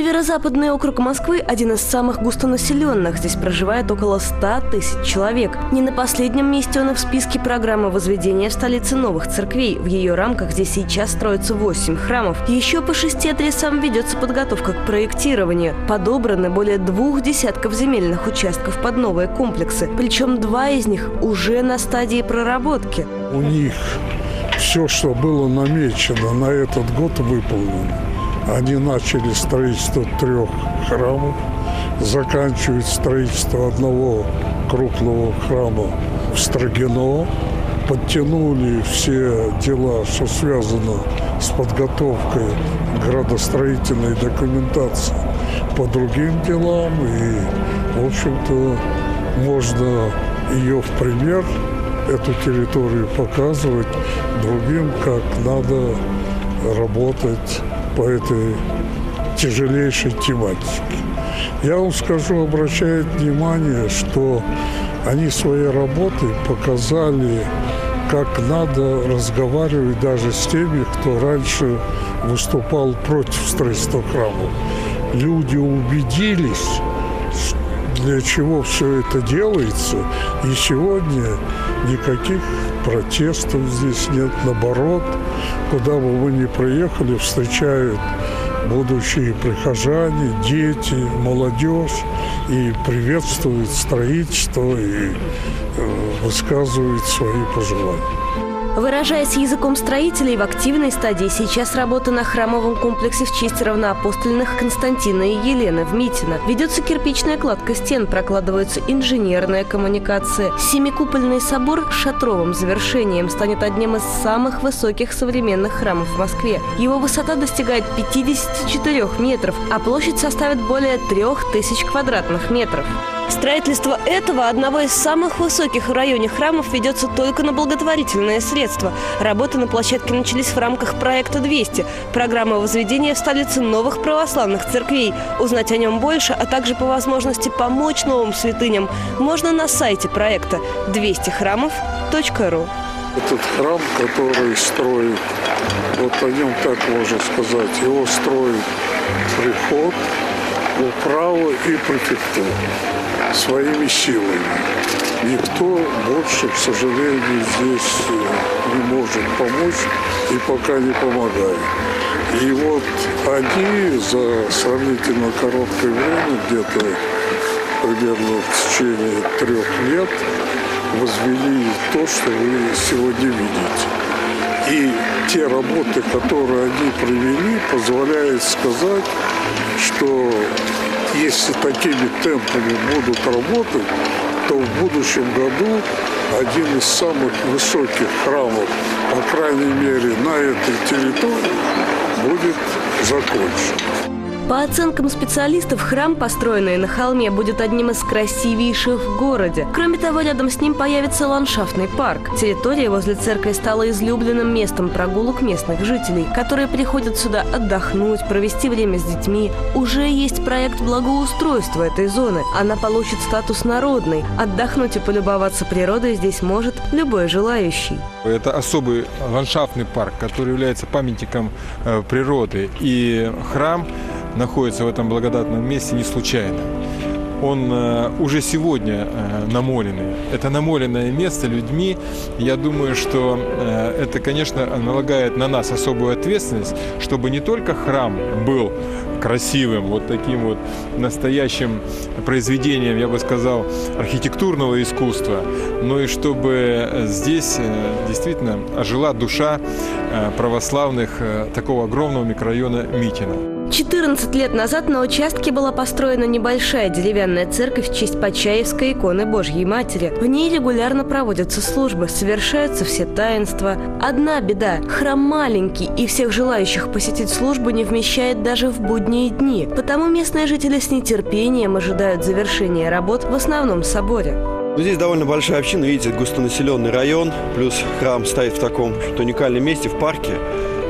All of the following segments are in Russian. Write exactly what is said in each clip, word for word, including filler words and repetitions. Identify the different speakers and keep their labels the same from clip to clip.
Speaker 1: Северо-западный округ Москвы – один из самых густонаселенных. Здесь проживает около ста тысяч человек. Не на последнем месте он и в списке программы возведения в столице новых церквей. В ее рамках здесь сейчас строится восемь храмов. Еще по шести адресам ведется подготовка к проектированию. Подобраны более двух десятков земельных участков под новые комплексы. Причем два из них уже на стадии проработки.
Speaker 2: У них все, что было намечено на этот год, выполнено. Они начали строительство трех храмов, заканчивают строительство одного крупного храма в Строгино, подтянули все дела, что связано с подготовкой градостроительной документации по другим делам. И, в общем-то, можно ее в пример, эту территорию, показывать другим, как надо работать по этой тяжелейшей тематике. Я вам скажу, обращает внимание, что они своей работой показали, как надо разговаривать даже с теми, кто раньше выступал против строительства храмов. Люди убедились, для чего все это делается, и сегодня никаких протестов здесь нет. Наоборот, куда бы вы ни приехали, встречают будущие прихожане, дети, молодежь и приветствуют строительство и высказывают свои пожелания.
Speaker 1: Выражаясь языком строителей, в активной стадии сейчас работа на храмовом комплексе в честь равноапостольных Константина и Елены в Митино. Ведется кирпичная кладка стен, прокладывается инженерная коммуникация. Семикупольный собор с шатровым завершением станет одним из самых высоких современных храмов в Москве. Его высота достигает пятидесяти четырёх метров, а площадь составит более трех тысяч квадратных метров. Строительство этого, одного из самых высоких в районе храмов, ведется только на благотворительные средства. Работы на площадке начались в рамках проекта двести – программы возведения в столице новых православных церквей. Узнать о нем больше, а также по возможности помочь новым святыням можно на сайте проекта двести храмов точка ру.
Speaker 2: Этот храм, который строит, вот о нем так можно сказать, его строит приход, управа и префектура своими силами. Никто больше, к сожалению, здесь не может помочь и пока не помогает. И вот они за сравнительно короткое время, где-то примерно в течение трех лет, возвели то, что вы сегодня видите. И те работы, которые они провели, позволяют сказать, что если такими темпами будут работать, то в будущем году один из самых высоких храмов, по крайней мере, на этой территории, будет закончен.
Speaker 1: По оценкам специалистов, храм, построенный на холме, будет одним из красивейших в городе. Кроме того, рядом с ним появится ландшафтный парк. Территория возле церкви стала излюбленным местом прогулок местных жителей, которые приходят сюда отдохнуть, провести время с детьми. Уже есть проект благоустройства этой зоны. Она получит статус народной. Отдохнуть и полюбоваться природой здесь может любой желающий.
Speaker 3: Это особый ландшафтный парк, который является памятником э, природы. И храм находится в этом благодатном месте не случайно. Он э, уже сегодня э, намоленный. Это намоленное место людьми. Я думаю, что э, это, конечно, налагает на нас особую ответственность, чтобы не только храм был красивым, вот таким вот настоящим произведением, я бы сказал, архитектурного искусства, но и чтобы здесь э, действительно ожила душа э, православных э, такого огромного микрорайона Митино.
Speaker 1: четырнадцать лет назад на участке была построена небольшая деревянная церковь в честь Почаевской иконы Божьей Матери. В ней регулярно проводятся службы, совершаются все таинства. Одна беда – храм маленький, и всех желающих посетить службу не вмещает даже в будние дни. Потому местные жители с нетерпением ожидают завершения работ в основном соборе.
Speaker 4: Здесь довольно большая община, видите, густонаселенный район, плюс храм стоит в таком уникальном месте, в парке.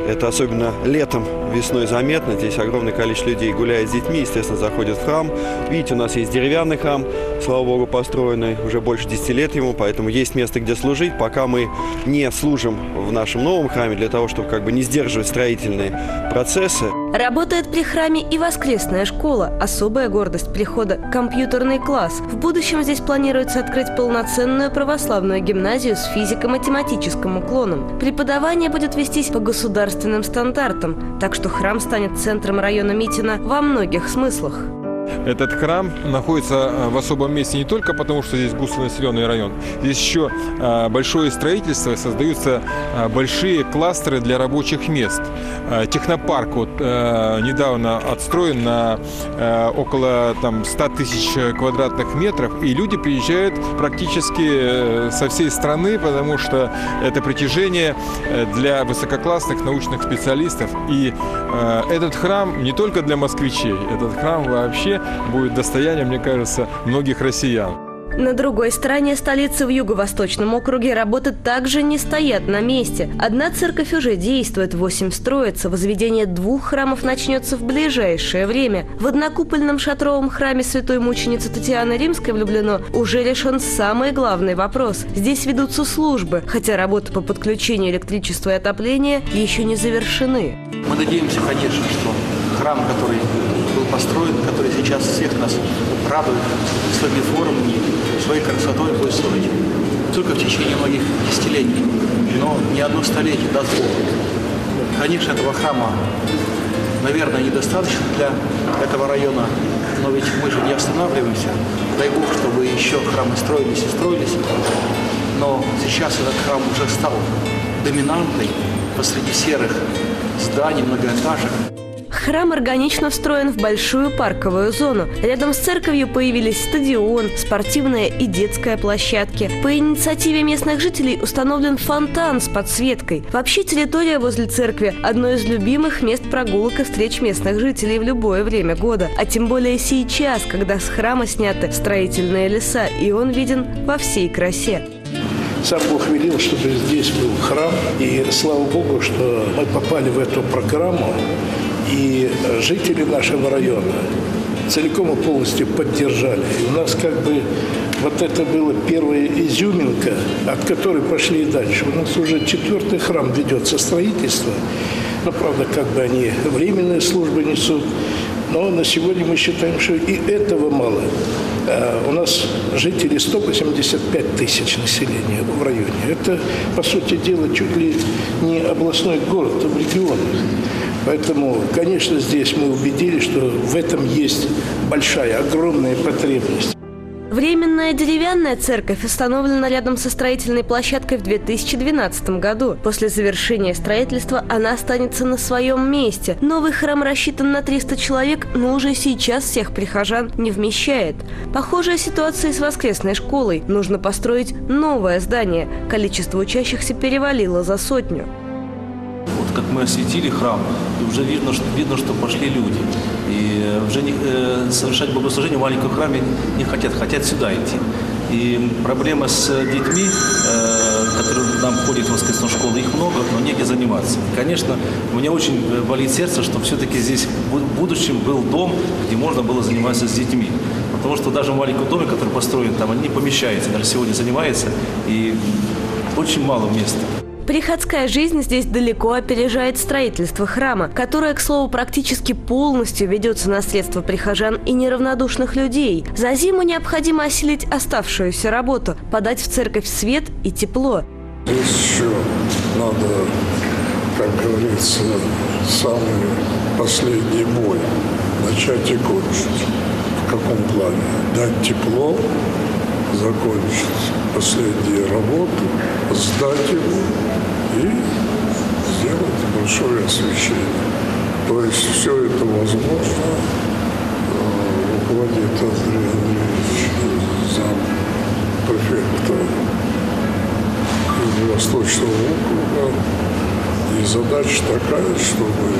Speaker 4: Это особенно летом, весной заметно. Здесь огромное количество людей гуляет с детьми, естественно, заходят в храм. Видите, у нас есть деревянный храм, слава Богу, построенный уже больше десяти лет ему, поэтому есть место, где служить. Пока мы не служим в нашем новом храме, для того, чтобы как бы не сдерживать строительные процессы.
Speaker 1: Работает при храме и воскресная школа. Особая гордость прихода – компьютерный класс. В будущем здесь планируется открыть полноценную православную гимназию с физико-математическим уклоном. Преподавание будет вестись по государственным стандартам, так что храм станет центром района Митина во многих смыслах.
Speaker 3: Этот храм находится в особом месте не только потому, что здесь густонаселенный район. Здесь еще большое строительство, создаются большие кластеры для рабочих мест. Технопарк вот недавно отстроен на около там, ста тысяч квадратных метров, и люди приезжают практически со всей страны, потому что это притяжение для высококлассных научных специалистов. И этот храм не только для москвичей, этот храм вообще будет достоянием, мне кажется, многих россиян.
Speaker 1: На другой стороне столицы в Юго-Восточном округе работы также не стоят на месте. Одна церковь уже действует, восемь строится. Возведение двух храмов начнется в ближайшее время. В однокупольном шатровом храме святой мученицы Татьяны Римской в Люблино уже решен самый главный вопрос. Здесь ведутся службы, хотя работы по подключению электричества и отопления еще не завершены.
Speaker 5: Мы надеемся, конечно, что храм, который был построен, который сейчас всех нас радует своими формами, своей красотой, будет строить только в течение многих десятилетий, но не одно столетие, даст Бог. Конечно, этого храма, наверное, недостаточно для этого района, но ведь мы же не останавливаемся. Дай Бог, чтобы еще храмы строились и строились, но сейчас этот храм уже стал доминантной посреди серых зданий, многоэтажек.
Speaker 1: Храм органично встроен в большую парковую зону. Рядом с церковью появились стадион, спортивная и детская площадки. По инициативе местных жителей установлен фонтан с подсветкой. Вообще территория возле церкви – одно из любимых мест прогулок и встреч местных жителей в любое время года. А тем более сейчас, когда с храма сняты строительные леса, и он виден во всей красе.
Speaker 6: Сам Бог велел, чтобы здесь был храм. И слава Богу, что мы попали в эту программу. И жители нашего района целиком и полностью поддержали. И у нас как бы вот это была первая изюминка, от которой пошли и дальше. У нас уже четвертый храм ведется строительство. Ну, правда, как бы они временные службы несут. Но на сегодня мы считаем, что и этого мало. А у нас жителей сто восемьдесят пять тысяч населения в районе. Это, по сути дела, чуть ли не областной город, а в регионах. Поэтому, конечно, здесь мы убедились, что в этом есть большая, огромная потребность.
Speaker 1: Временная деревянная церковь установлена рядом со строительной площадкой в две тысячи двенадцатом году. После завершения строительства она останется на своем месте. Новый храм рассчитан на триста человек, но уже сейчас всех прихожан не вмещает. Похожая ситуация и с воскресной школой. Нужно построить новое здание. Количество учащихся перевалило за сотню.
Speaker 5: Вот как мы осветили храм, и уже видно, что, видно, что пошли люди. И уже не, э, совершать богослужение в маленьком храме не хотят, хотят сюда идти. И проблема с детьми, э, которые нам ходят в воскресную школу, их много, но негде заниматься. И, конечно, мне очень болит сердце, что все-таки здесь в будущем был дом, где можно было заниматься с детьми. Потому что даже в маленьком доме, который построен, там они не помещаются, даже сегодня занимается, и очень мало места.
Speaker 1: Приходская жизнь здесь далеко опережает строительство храма, которое, к слову, практически полностью ведется на средства прихожан и неравнодушных людей. За зиму необходимо осилить оставшуюся работу, подать в церковь свет и тепло.
Speaker 2: Здесь еще надо, как говорится, самый последний бой начать и кончить. В каком плане? Дать тепло, закончить последние работы, сдать его и сделать большое освещение. То есть все это возможно. Руководит Андрей Андреевич, зампрефекта Юго-Восточного округа. И задача такая, чтобы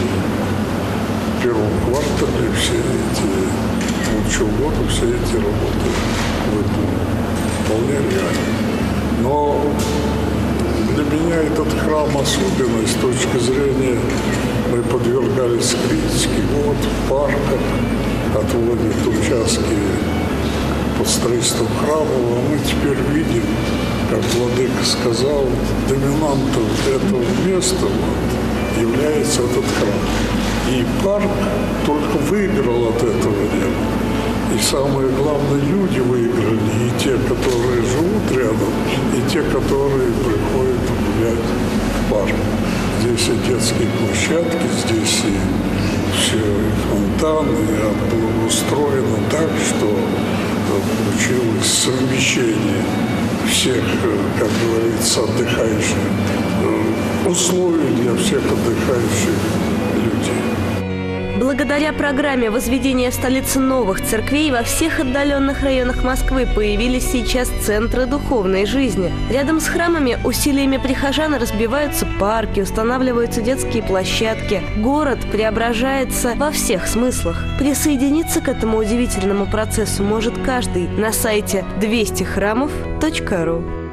Speaker 2: в первом квартале все эти, в будущем году все эти работы выполнены. Вполне реально. Но для меня этот храм особенный с точки зрения, мы подвергались критике. Вот в парках отводят участки под строительством храма, а мы теперь видим, как владыка сказал, доминантом этого места вот, является этот храм. И парк только выиграл от этого дела. И самое главное, люди выиграли, и те, которые живут рядом, и те, которые приходят гулять в парк. Здесь и детские площадки, здесь и все, и фонтаны, и устроено так, что получилось совмещение всех, как говорится, отдыхающих, условий для всех отдыхающих людей.
Speaker 1: Благодаря программе возведения в столице новых церквей во всех отдаленных районах Москвы появились сейчас центры духовной жизни. Рядом с храмами усилиями прихожан разбиваются парки, устанавливаются детские площадки. Город преображается во всех смыслах. Присоединиться к этому удивительному процессу может каждый на сайте двести храмов точка ру.